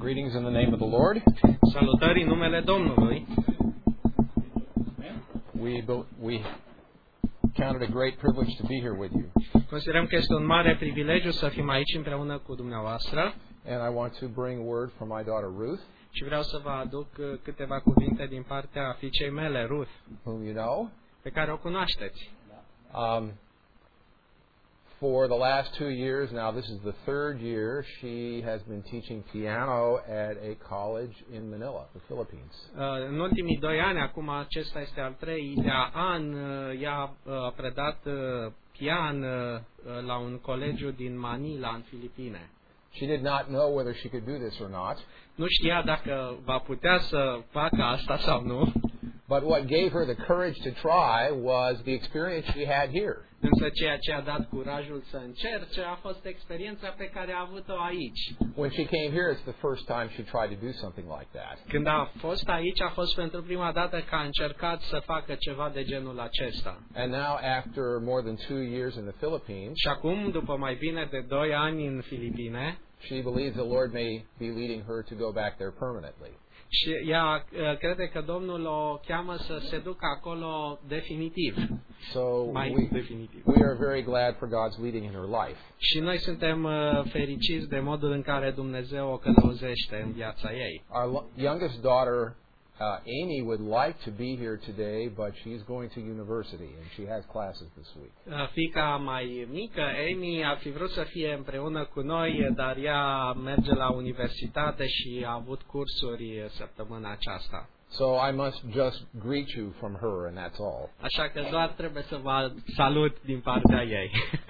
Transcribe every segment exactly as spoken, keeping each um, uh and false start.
Greetings in the name of the Lord. Salutări în numele Domnului. We we count it a great privilege to be here with you. Considerăm că este un mare privilegiu să fim aici împreună cu dumneavoastră. And I want to bring word from my daughter Ruth. Și vreau să vă aduc câteva cuvinte din partea fiicei mele, Ruth, whom you know, pe care o cunoașteți. Um, for the last two years now, this is the third year, she has been teaching piano at a college in Manila, the Philippines. Uh, în ultimii doi ani, acum acesta este al treilea an, uh, ea a uh, predat uh, pian uh, la un colegiu din Manila, în Filipine. She did not know whether she could do this or not. Nu știa dacă va putea să facă asta sau nu. But what gave her the courage to try was the experience she had here. Însă ceea ce a dat curajul să încerce a fost experiența pe care a avut-o aici. When she came here, it's the first time she tried to do something like that. Când a fost aici, a fost pentru prima dată că a încercat să facă ceva de genul acesta. And now, after more than two years in the Philippines, și acum, după mai bine de doi ani în Filipine, she believes the Lord may be leading her to go back there permanently. Și ea crede că Domnul o cheamă să se ducă acolo definitiv. So mai we, definitiv. we are very glad for God's leading in her life. Și noi suntem fericiți de modul în care Dumnezeu o călăuzește în viața ei. Our youngest daughter, Uh, Amy would like to be here today, but she's going to university and she has classes this week. Uh, fiica mai mică, Amy, ar fi vrut să fie împreună cu noi, dar ea merge la universitate și a avut cursuri săptămâna aceasta. So I must just greet you from her and that's all. Așa că doar trebuie să vă salut din partea ei.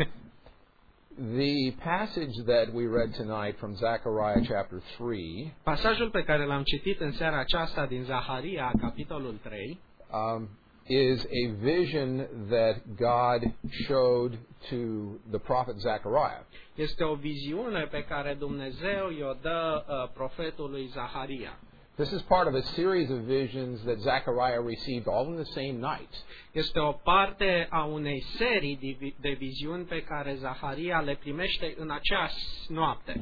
The passage that we read tonight from Zechariah chapter three, pasajul pe care l-am citit în seara aceasta din Zaharia, capitolul trei, um, is a vision that God showed to the prophet Zechariah. Este o viziune pe care Dumnezeu i-o dă uh, profetului Zaharia. This is part of a series of visions that Zechariah received all in the same night. Este o parte a unei serii de viziuni pe care Zaharia le primește în aceeași noapte.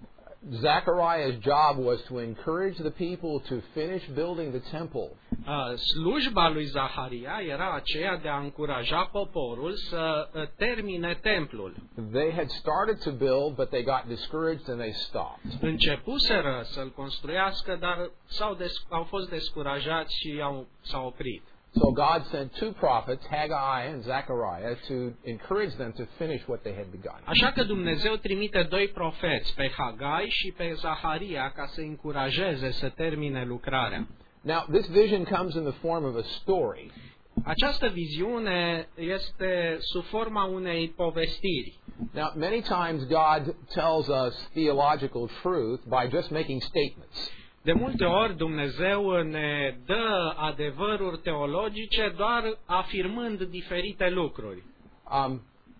Zechariah's job was to encourage the people to finish building the temple. Uh, slujba lui Zaharia era aceea de a încuraja poporul să uh, termine templul. They had started to build, but they got discouraged and they stopped. Începuseră să-l construiască, dar s-au des- au fost descurajați și au, s-au oprit. So God sent two prophets, Haggai and Zechariah, to encourage them to finish what they had begun. Așa că Dumnezeu trimite doi profeți, pe Hagai și pe Zaharia, ca să încurajeze să termine lucrarea. Now, this vision comes in the form of a story. Această viziune este sub forma unei povestiri. Now, many times God tells us theological truth by just making statements. De multe ori Dumnezeu ne dă adevăruri teologice doar afirmând diferite lucruri. Um,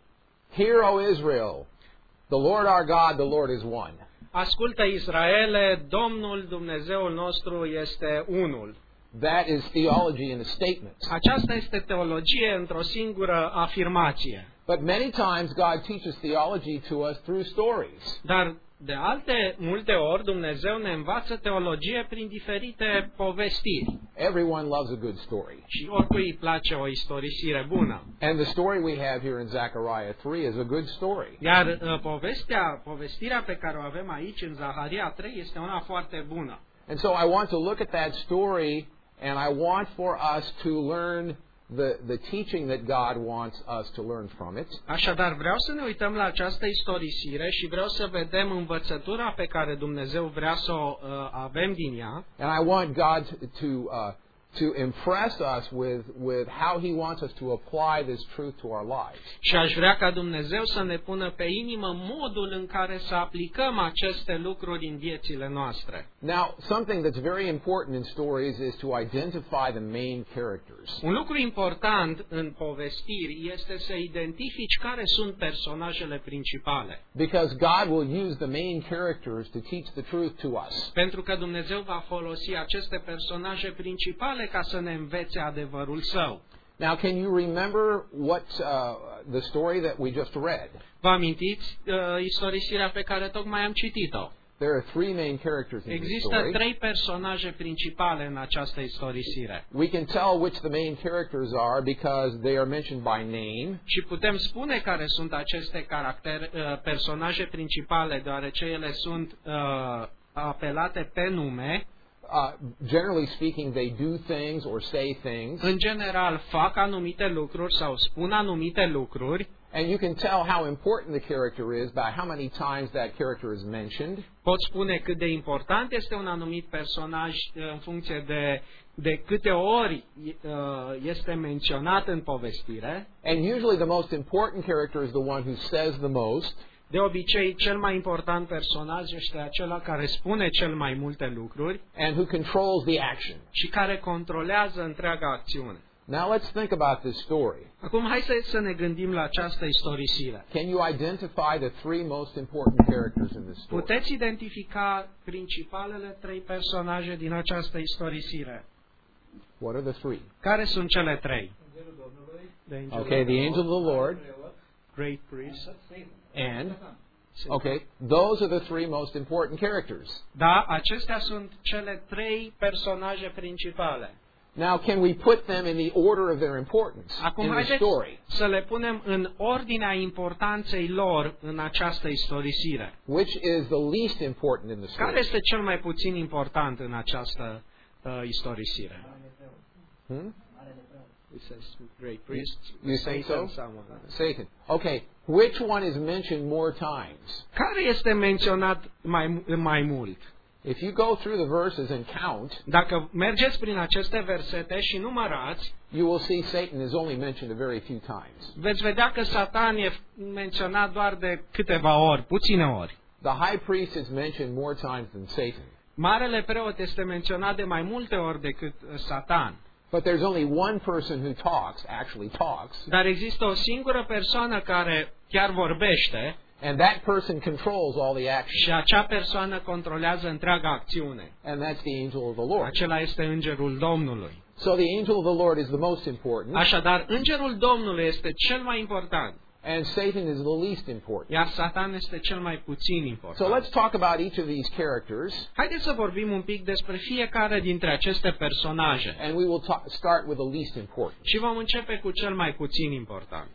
Hear, O Israel, the Lord our God, the Lord is one. Ascultă, Israele, Domnul Dumnezeul nostru este unul. That is theology in a statement. Aceasta este teologie într-o singură afirmație. But many times God teaches theology to us through stories. Dar de alte multe ori Dumnezeu ne învață teologie prin diferite povestiri. Everyone loves a good story. Și oricui îi place o istorisire bună. And the story we have here in Zechariah three is a good story. Iar uh, povestea, povestirea pe care o avem aici în Zaharia trei este una foarte bună. And so I want to look at that story and I want for us to learn the the teaching that God wants us to learn from it. Așadar, vreau să ne uităm la această istorisire și vreau să vedem învățătura pe care Dumnezeu vrea să o uh, avem din ea. And I want God to uh, to impress us with with how He wants us to apply this truth to our lives. Și aș vrea ca Dumnezeu să ne pună pe inimă modul în care să aplicăm aceste lucruri în viețile noastre. Now, something that's very important in stories is to identify the main characters. Un lucru important în povestiri este să identifici care sunt personajele principale. Because God will use the main characters to teach the truth to us. Pentru că Dumnezeu va folosi aceste personaje principale ca să ne învețe adevărul său. Now, can you remember what uh, the story that we just read? Vă amintiți uh, istorisirea pe care tocmai am citit-o? There are three main characters in the Există story. trei personaje principale în această istorisire. We can tell which the main characters are because they are mentioned by name. Și putem spune care sunt aceste caractere, uh, personaje principale, deoarece ele sunt uh, apelate pe nume. Uh, generally speaking, they do things or say things. În general, fac anumite lucruri sau spun anumite lucruri. And you can tell how important the character is by how many times that character is mentioned. Poți spune cât de important este un anumit personaj în funcție de, de câte ori uh, este menționat în povestire. And usually the most important character is the one who says the most. De obicei, cel mai important personaj este acela care spune cel mai multe lucruri And who controls the action. și care controlează întreaga acțiune. Now let's think about this story. Acum, hai să, să ne gândim la această istorisire. Can you identify the three most important characters in this story? Puteți identifica principalele trei personaje din această istorisire? What are the three? Care sunt cele trei? Okay, the angel of the Lord Great Priest. and okay, those are the three most important characters. Da, acestea sunt cele trei personaje principale. Now, can we put them in the order of their importance Acum in the haideți story? să le punem în ordinea importanței lor în această istorisire. Which is the least important in the Care story? este cel mai puțin important în această uh, istorisire? Hmm? It says great priest, You think Satan, so? someone. Satan. Okay, which one is mentioned more times? Care este menționat mai, mai mult? If you go through the verses and count, Dacă mergeți prin aceste versete și numărați, you will see Satan is only mentioned a very few times. veți vedea că Satan e menționat doar de câteva ori, puține ori. The high priest is mentioned more times than Satan. Marele preot este menționat de mai multe ori decât Satan. But there's only one person who talks, actually talks, Dar există o singură persoană care chiar vorbește and that person controls all the action. și acea persoană controlează întreaga acțiune. And that's the angel of the Lord. Acela este Îngerul Domnului. So the angel of the Lord is the most important, Așadar, Îngerul Domnului este cel mai important, and Satan is the least important. iar Satan este cel mai puțin So important. let's talk about each of these characters, Haideți să vorbim un pic despre fiecare dintre aceste personaje. and we will ta- start with the least important. Și vom începe cu cel mai puțin important.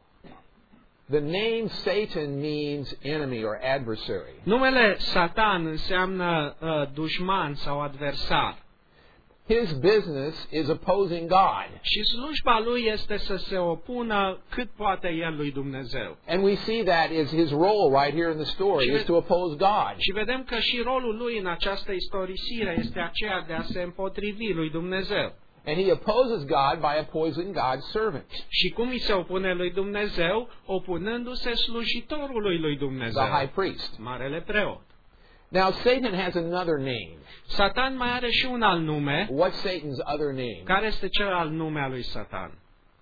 The name Satan means enemy or adversary. Numele Satan înseamnă uh, dușman sau adversar. His business is opposing God. Și slujba lui este să se opună cât poate el lui Dumnezeu. And we see that is his role right here in the story, is to oppose God. Și vedem că și rolul lui în această istorisire este aceea de a se împotrivi lui Dumnezeu. And he opposes God by opposing God's servant, Și cum îi se opune lui Dumnezeu? Opunându-se slujitorului lui the Dumnezeu, high priest. marele preot. Now, Satan has another name. Satan mai are și un alt nume. What's Satan's other name? Care este celălalt nume al lui Satan?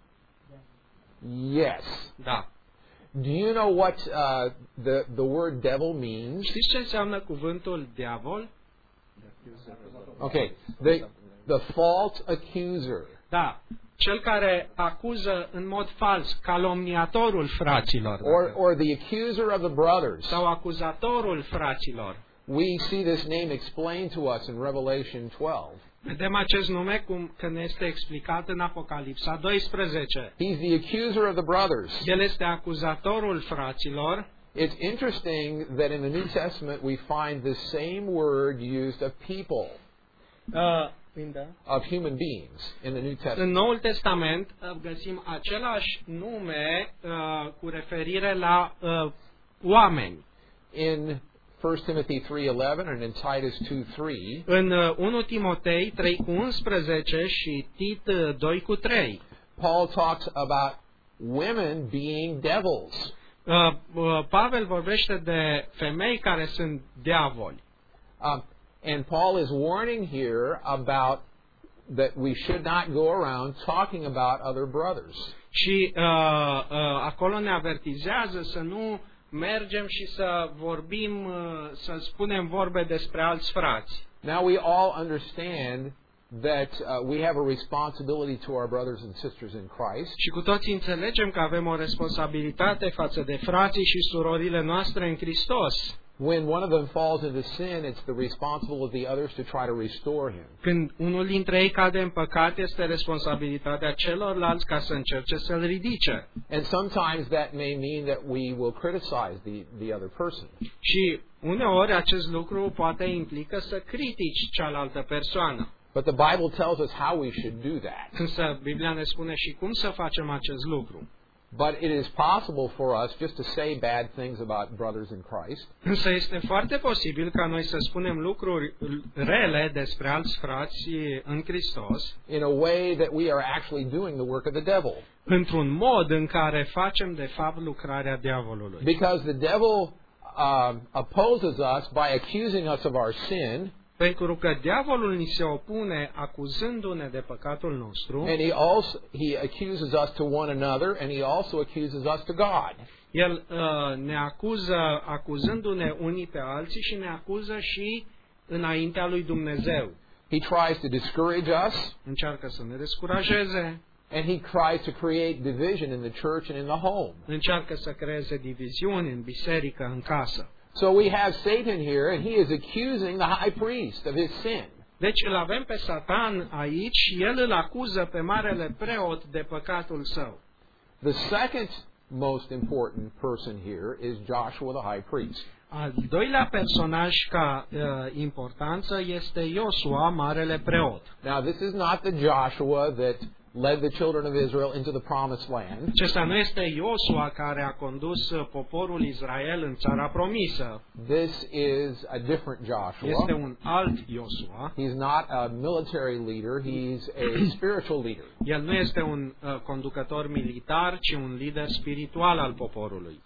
Yes. Da. Do you know what uh, the, the word devil means? Știți ce înseamnă cuvântul diavol? Okay, the, the false accuser. Da. Cel care acuză în mod fals, calomniatorul fraților. Or, or the accuser of the brothers. Sau acuzatorul fraților. We see this name explained to us in Revelation twelve. Vedem acest nume cum că ne este explicat în Apocalipsa doisprezece. He's the accuser of the brothers. El este acuzatorul fraților. It's interesting that in the New Testament we find the same word used of people, Uh, of human beings in the New În Testament. Noul Testament uh, găsim același nume uh, cu referire la uh, oameni. In First Timothy three eleven and in Titus two three, În uh, unu Timotei trei cu unsprezece și Tit uh, doi cu trei. Paul talks about women being devils. Uh, uh, Pavel vorbește de femei care sunt diavoli. Um, and Paul is warning here about that we should not go around talking about other brothers. Și uh, uh, acolo ne avertizează să nu mergem și să vorbim, uh, să spunem vorbe despre alți frați. Now we all understand that uh, we have a responsibility to our brothers and sisters in Christ. Și cu toții înțelegem că avem o responsabilitate față de frații și surorile noastre în Hristos. when one of them falls into sin, it's the responsibility of the others to try to restore him. Când unul dintre ei cade în păcat, este responsabilitatea celorlalți ca să încerce să-l ridice. And sometimes that may mean that we will criticize the, the other person. Și uneori acest lucru poate implică să critici cealaltă persoană. But the Bible tells us how we should do that. Însă Biblia ne spune și cum să facem acest lucru. But it is possible for us just to say bad things about brothers in Christ. Însă este foarte posibil ca noi să spunem lucruri rele despre alți frați în Hristos, In a way that we are actually doing the work of the devil. într-un mod în care facem de fapt lucrarea diavolului. Because the devil uh, opposes us by accusing us of our sin. Pentru că diavolul ni se opune acuzându-ne de păcatul nostru. And he also he accuses us to one another, and he also accuses us to God. El uh, ne acuză acuzându-ne unii pe alții și ne acuză și înaintea lui Dumnezeu. He tries to discourage us, Încearcă să ne descurajeze, and he tries to create division in the church and in the home. încearcă să creeze diviziuni în biserică, în casă. So we have Satan here, and he is accusing the high priest of his sin. Deci îl avem pe Satan aici și el îl acuză pe marele preot de păcatul său. The second most important person here is Joshua the high priest. Al doilea personaj ca uh, importanță este Iosua, marele preot. Now, this is not the Joshua that led the children of Israel into the promised land. Acesta nu este Iosua care a condus poporul Israel în țara promisă. This is a different Este Joshua. un alt Iosua. He's not a military leader, he's a spiritual leader. El nu este un uh, conducător militar, ci un lider spiritual al poporului.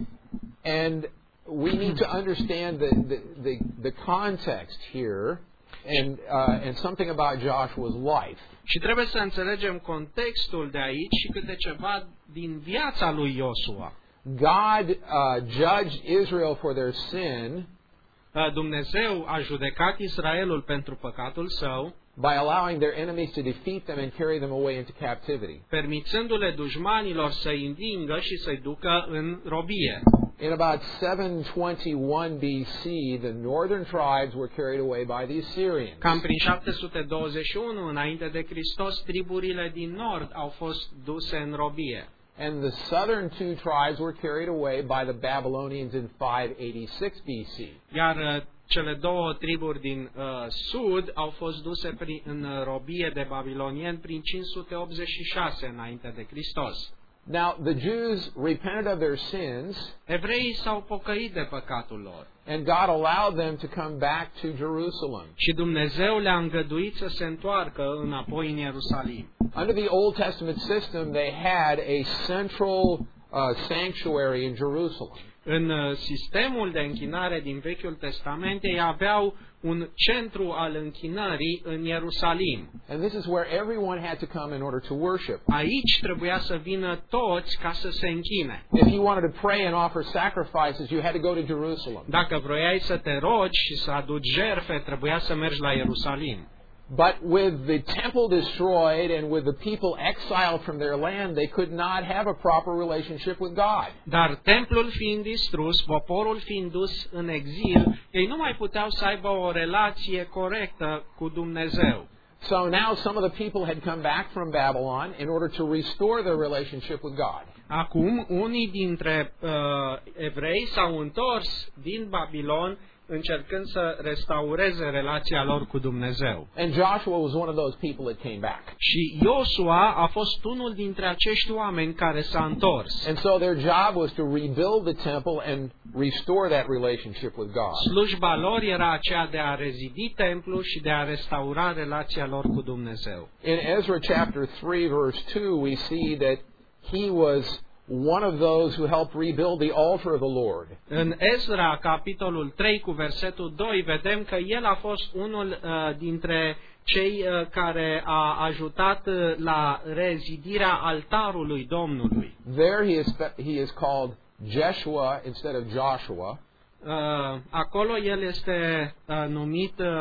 And we need to understand the, the, the, the context here and, uh, and something about Joshua's life. Și trebuie să înțelegem contextul de aici și câte ceva din viața lui Iosua. God uh, judged Israel for their sin Uh, Dumnezeu a judecat Israelul pentru păcatul său, by allowing their enemies to defeat them and carry them away into captivity. permițându-le dușmanilor să-i învingă și să-i ducă în robie. In about seven twenty-one B C, the northern tribes were carried away by the Assyrians. Cam prin șapte sute douăzeci și unu înainte de Hristos, triburile din nord au fost duse în robie. And the southern two tribes were carried away by the Babylonians in five eighty-six B C. Iar uh, cele două triburi din uh, sud au fost duse prin, în robie de babilonieni prin cinci sute optzeci și șase înainte de Hristos. Now, the Jews repented of their sins, Evreii s-au pocăit de păcatul lor and God allowed them to come back to Jerusalem. și Dumnezeu le-a îngăduit să se întoarcă înapoi în Ierusalim. Under the Old Testament system, they had a central uh, sanctuary in Jerusalem. În uh, sistemul de închinare din Vechiul Testament, ei aveau un centru al închinării în Ierusalim. And this is where everyone had to come in order to worship. Aici trebuia să vină toți ca să se închine. If you wanted to pray and offer sacrifices, you had to go to Jerusalem. Dacă vroiai să te rogi și să aduci jertfe, trebuia să mergi la Ierusalim. But with the temple destroyed and with the people exiled from their land, they could not have a proper relationship with God. Dar templul fiind distrus, poporul fiind dus în exil, ei nu mai puteau să aibă o relație corectă cu Dumnezeu. So now some of the people had come back from Babylon in order to restore their relationship with God. Acum, unii dintre uh, evrei s-au întors din Babilon încercând să restaureze relația lor cu Dumnezeu. And Joshua was one of those people that came back. Și Iosua a fost unul dintre acești oameni care s-a întors. And so their job was to rebuild the temple and restore that relationship with God. Slujba lor era aceea de a rezidi templul și de a restaura relația lor cu Dumnezeu. In Ezra chapter three verse two, we see that he was one of those who helped rebuild the altar of the Lord. În Ezra, capitolul trei, cu versetul doi, vedem că el a fost unul uh, dintre cei uh, care a ajutat uh, la rezidirea altarului Domnului. There he is, he is called Jeshua instead of Joshua. Uh, acolo el este uh, numit uh,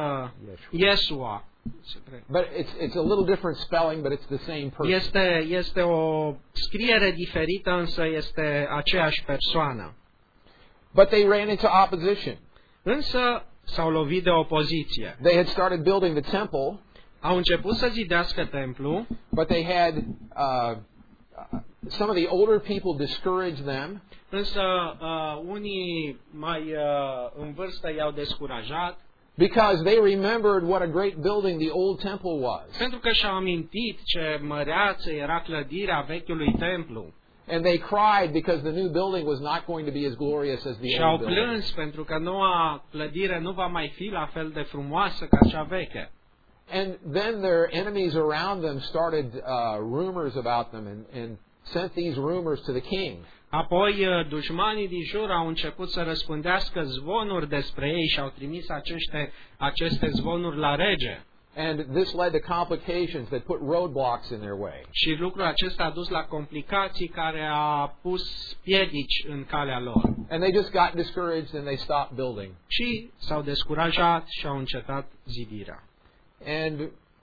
Iesua. But it's, it's a little different spelling, but it's the same person. Este, este o scriere diferită, însă este aceeași persoană. But they ran into opposition. Însă s-au lovit de opoziție. They had started building the temple, Au început să zidească templu, but they had uh, uh, some of the older people discouraged them. însă uh, unii mai uh, în vârstă i-au descurajat, Because they remembered what a great building the old temple was. pentru că și-au amintit ce măreață era clădirea vechiului templu. And they cried because the new building was not going to be as glorious as the Și au old building. plâns pentru că noua clădire nu va mai fi la fel de frumoasă ca cea veche. And then their enemies around them started uh, rumors about them and, and sent these rumors to the king. Apoi dușmanii din jur au început să răspândească zvonuri despre ei și au trimis aceste, aceste zvonuri la rege. And this led to complications that put roadblocks in their way. Și lucrul acesta a dus la complicații care a pus piedici în calea lor. And they just got discouraged and they stopped building. Și s-au descurajat și au încetat zidirea. And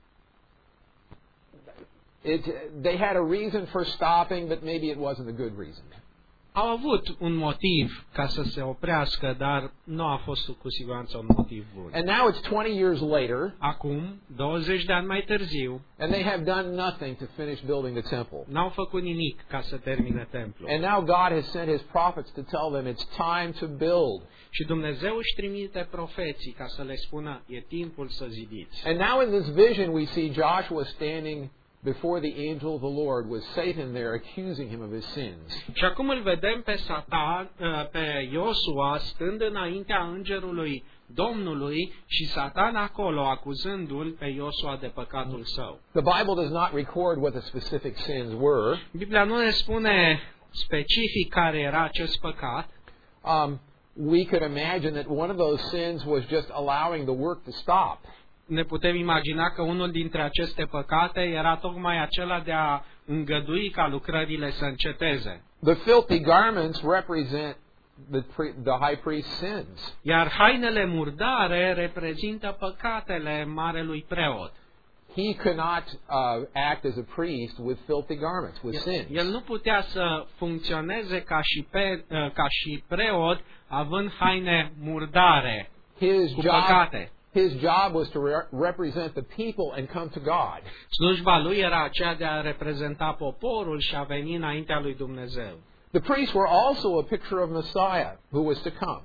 it, they had a reason for stopping, but maybe it wasn't a good reason. Au avut un motiv ca să se oprească, dar nu a fost cu siguranță un motiv bun. And now it's twenty years later, Acum, douăzeci de ani mai târziu, and they have done nothing to finish building the temple. n-au făcut nimic ca să termine templul. And now God has sent His prophets to tell them it's time to build. Și Dumnezeu își trimite profeții ca să le spună, e timpul să zidiți. And now in this vision we see Joshua standing before the angel of the Lord with Satan there accusing him of his sins. Și acum îl vedem pe Satan, pe Iosua, stând înaintea îngerului Domnului și Satan acolo acuzându-l pe Iosua de păcatul său. The Bible does not record what the specific sins were. Biblia nu ne spune specific care era acest păcat. Um, we could imagine that one of those sins was just allowing the work to stop. Ne putem imagina că unul dintre aceste păcate era tocmai acela de a îngădui ca lucrările să înceteze. The filthy garments represent the, pre- the high priest's sins. Iar hainele murdare reprezintă păcatele marelui preot. He could not uh, act as a priest with filthy garments, with El, sins. el nu putea să funcționeze ca și, pe, ca și preot având haine murdare His cu job, păcate. his job was to re- represent the people and come to God. Slujba lui era aceea de a reprezenta poporul și a veni înaintea lui Dumnezeu. The priests were also a picture of Messiah who was to come.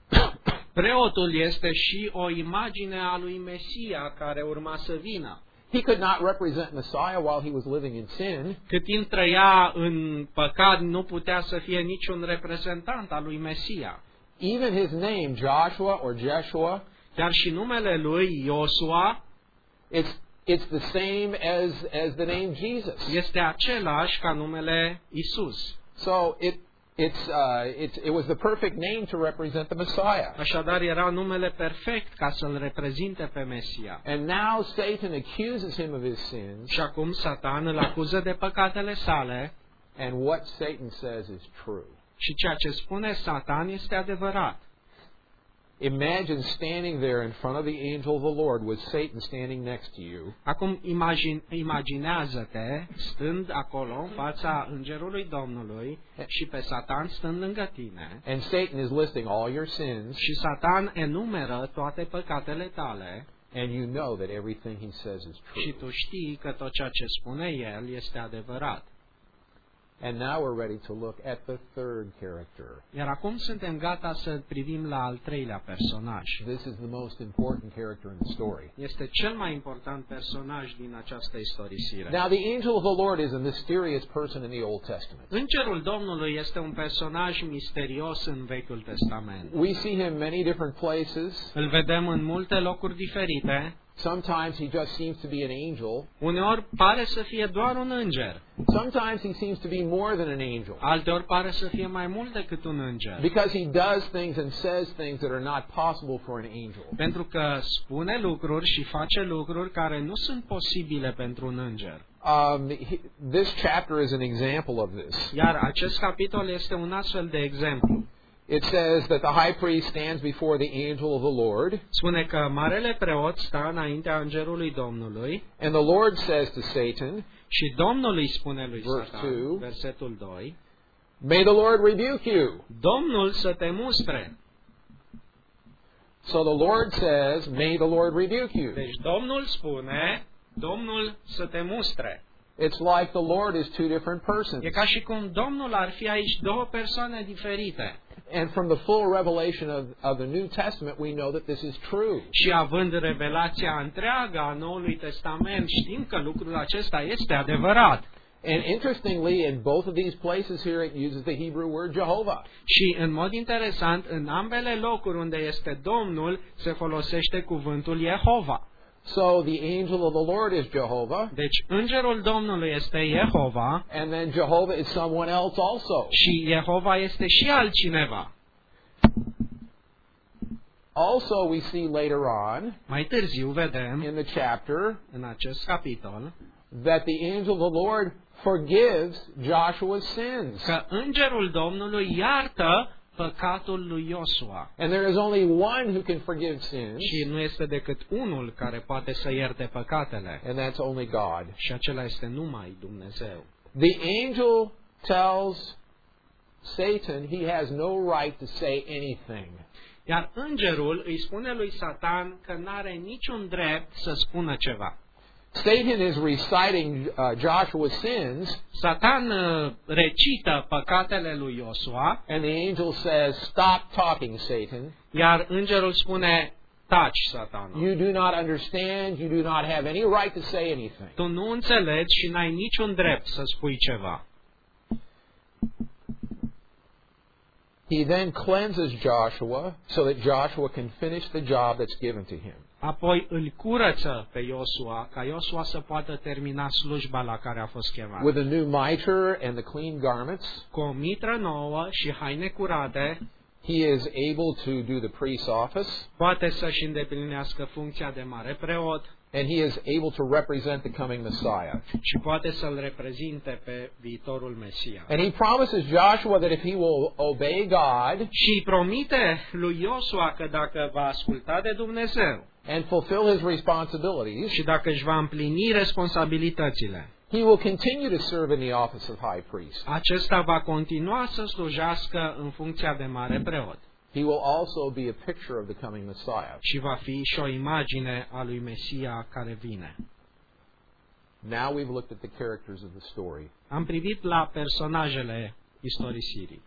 Preotul este și o imagine a lui Mesia care urma să vină. He could not represent Messiah while he was living in sin. Cât timp trăia în păcat, nu putea să fie niciun reprezentant al lui Mesia. Even his name, Joshua or Jeshua, Chiar și numele lui Iosua it's it's the same as as the name Jesus. este același ca numele Isus. So it it's uh it's it was the perfect name to represent the Messiah. Așadar era numele perfect ca să-l reprezinte pe Mesia. And now Satan accuses him of his sins, Și acum Satan îl acuză de păcatele sale and what Satan says is true. și ceea ce spune Satan este adevărat. Imagine standing there in front of the angel of the Lord with Satan standing next to you. Acum imagine, imaginează-te stând acolo în fața îngerului Domnului și pe Satan stând lângă tine And Satan is listing all your sins, și Satan enumeră toate păcatele tale and you know that everything he says is și true. tu știi că tot ceea ce spune el este adevărat. And now we're ready to look at the third character. Iar acum suntem gata să privim la al treilea personaj. This is the most important character in the story. Este cel mai important personaj din această istorisire. Now, the angel of the Lord is a mysterious person in the Old Testament. Îngerul Domnului este un personaj misterios în Vechiul Testament. We see him many different places. Îl vedem în multe locuri diferite. Sometimes he just seems to be an angel. Uneori pare să fie doar un înger. Sometimes he seems to be more than an angel. Alteori pare să fie mai mult decât un înger. Because he does things and says things that are not possible for an angel. Pentru că spune lucruri și face lucruri care nu sunt posibile pentru un înger. Um, he, this chapter is an example of this. Iar acest capitol este un astfel de exemplu. It says that the high priest stands before the angel of the Lord, Spune că marele preot stă înaintea îngerului Domnului and the Lord says to Satan, și Domnul îi spune lui Verse Satan, two. versetul doi, May the Lord rebuke you. Domnul să te mustre. So the Lord says, may the Lord rebuke you. Deci Domnul spune, Domnul să te mustre. It's like the Lord is two different persons. E ca și cum Domnul ar fi aici două persoane diferite. And from the full revelation of, of the New Testament, we know that this is true. Și având revelația întreagă a Noului Testament, știm că lucrul acesta este adevărat. And interestingly, in both of these places here, it uses the Hebrew word Jehovah. Și în mod interesant, în ambele locuri unde este Domnul, se folosește cuvântul Jehova. So the angel of the Lord is Jehovah, Deci îngerul Domnului este Jehova and then Jehovah is someone else also. și Jehova este și altcineva. Also, we see later on Mai târziu vedem in the chapter în acest capitol that the angel of the Lord forgives Joshua's sins. că îngerul Domnului iartă păcatul lui Iosua. And there is only one who can forgive sins, Și nu este decât unul care poate să ierte păcatele. and that's only God. Și acela este numai Dumnezeu. The angel tells Satan he has no right to say anything. Iar îngerul îi spune lui Satan că nu are niciun drept să spună ceva. Satan is reciting uh, Joshua's sins, Satan uh, recită păcatele lui Iosua, and the angel says, "Stop talking, Satan. iar îngerul spune, taci, Satana. You do not understand. You do not have any right to say anything." Tu nu înțelegi și n-ai niciun drept să spui ceva. He then cleanses Joshua so that Joshua can finish the job that's given to him. Apoi îl curăță pe Iosua, ca Iosua să poată termina slujba la care a fost chemat. With a new mitre and the clean garments, Cu o mitră nouă și haine curate, he is able to do the priest's office, poate să-și îndeplinească funcția de mare preot and he is able to represent the coming Messiah. și poate să-l reprezinte pe viitorul Mesia. And he promises Joshua that if he will obey God Și îi promite lui Iosua că dacă va asculta de Dumnezeu and fulfill his responsibilities, și dacă își va împlini responsabilitățile, he will continue to serve in the office of high priest. acesta va continua să slujească în funcția de mare preot. He will also be a picture of the coming Messiah. Și va fi și o imagine a lui Mesia care vine. Now we've looked at the characters of the story. Am privit la personajele istorisirii.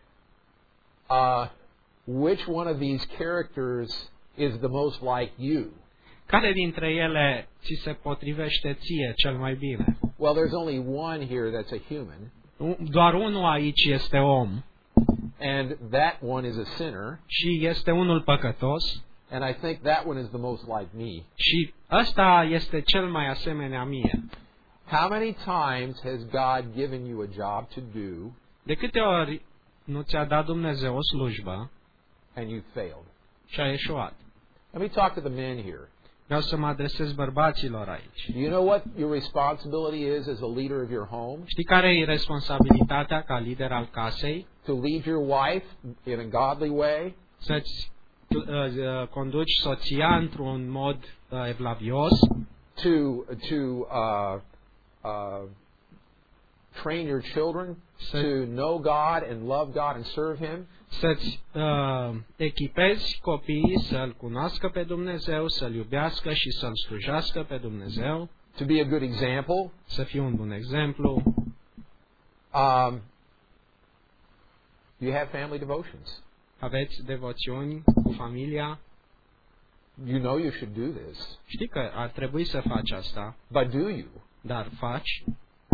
Uh, which one of these characters is the most like you? Care dintre ele ți se potrivește ție cel mai bine? Well, there's only one here that's a human, Doar unul aici este om and that one is a sinner, și este unul păcătos and I think that one is the most like me. și ăsta este cel mai asemenea mie. How many times has God given you a job to do De câte ori nu ți-a dat Dumnezeu o slujbă and you failed? și ai eșuat? Let me talk to the men here. Vreau să mă adresez bărbaților aici. Do you know what your responsibility is as a leader of your home? Știi care e responsabilitatea ca lider al casei? To lead your wife in a godly way, Să-ți uh, uh, conduci soția într-un mod uh, evlavios, to to uh, uh, train your children to know God and love God and serve Him, să-ți uh, echipezi copiii să-L cunoască pe Dumnezeu, să-L iubească și să-L slujească pe Dumnezeu, to be a good example. să fie un bun exemplu. Um, you have family devotions. Aveți devoțiuni cu familia. You know you should do this, Știi că ar trebui să faci asta, but do you? dar faci.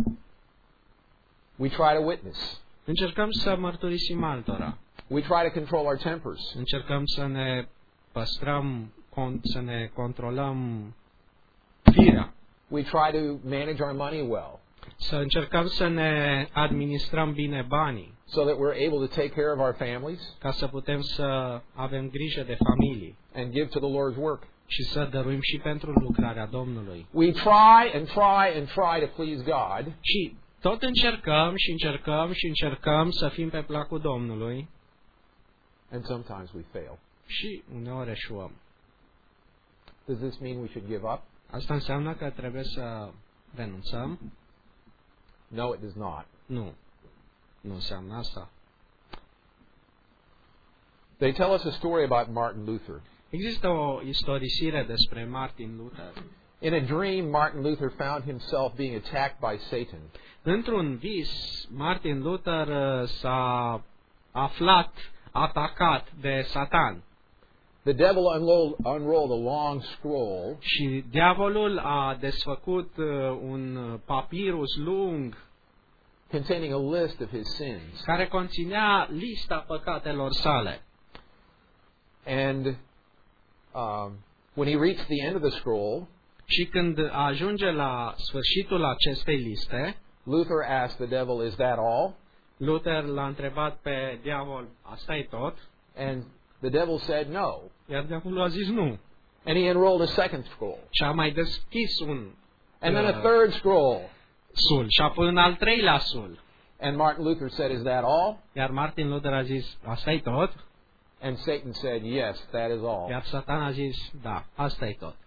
We try to witness. Încercăm să mărturisim altora. We try to control our tempers. Încercăm să ne păstrăm, con- să ne controlăm firea. We try to manage our money well, Să încercăm să ne administrăm bine banii, so that we're able to take care of our families ca să putem să avem grijă de familii and give to the Lord's work. și să dăruim și pentru lucrarea Domnului. We try and try and try to please God, Și tot încercăm și încercăm și încercăm să fim pe placul Domnului and sometimes we fail. și uneori eșuăm. Does this mean we should give up? Asta înseamnă că trebuie să renunțăm? No, it does not. Nu. Nu înseamnă asta. They tell us a story about Martin Luther. Există o istorisire despre Martin Luther. In a dream, Martin Luther found himself being attacked by Satan. Într-un vis, Martin Luther uh, s-a aflat atacat de Satan. The devil unrolled, unrolled a long scroll, Și diavolul a desfăcut uh, un papirus lung containing a list of his sins. care conținea lista păcatelor sale. And um, when he reached the end of the scroll, Și când ajunge la sfârșitul acestei liste, Luther asked the devil, "Is that all?" Luther l-a întrebat pe diavol, asta e tot? And the devil said no. Iar diavolul a zis nu. And he unrolled a second scroll. Și a mai deschis un And then a uh, third scroll. sul și apoi un al treilea sul. And Martin Luther said, "Is that all?" Iar Martin Luther a zis, asta e tot? And Satan said, "Yes, that is all." Iar Satan a zis, da, asta e tot.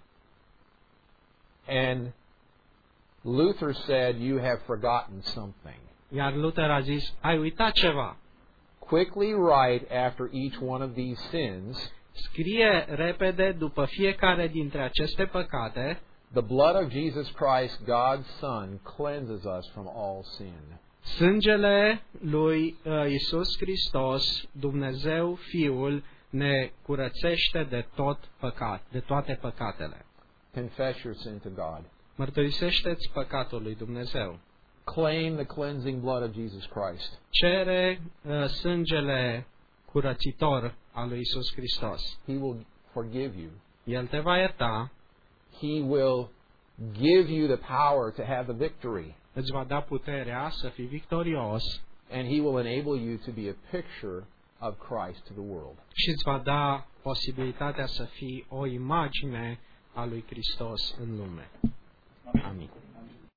And Luther said, "You have forgotten something. Iar Luther a zis, ai uitat ceva. Quickly write after each one of these sins, Scrie repede după fiecare dintre aceste păcate, the blood of Jesus Christ, God's Son, cleanses us from all sin." sângele lui uh, Iisus Hristos, Dumnezeu Fiul, ne curățește de tot păcat, de toate păcatele. Confess your sin to God. Mărturisește-ți păcatul lui Dumnezeu. Claim the cleansing blood of Jesus Christ. Cere uh, sângele curățitor al lui Iisus Hristos. He will forgive you. El te va ierta, He will give you the power to have the victory. îți va da puterea să fii victorios And He will enable you to be a picture of Christ to the world. și îți va da posibilitatea să fii o imagine a lui Hristos în lume.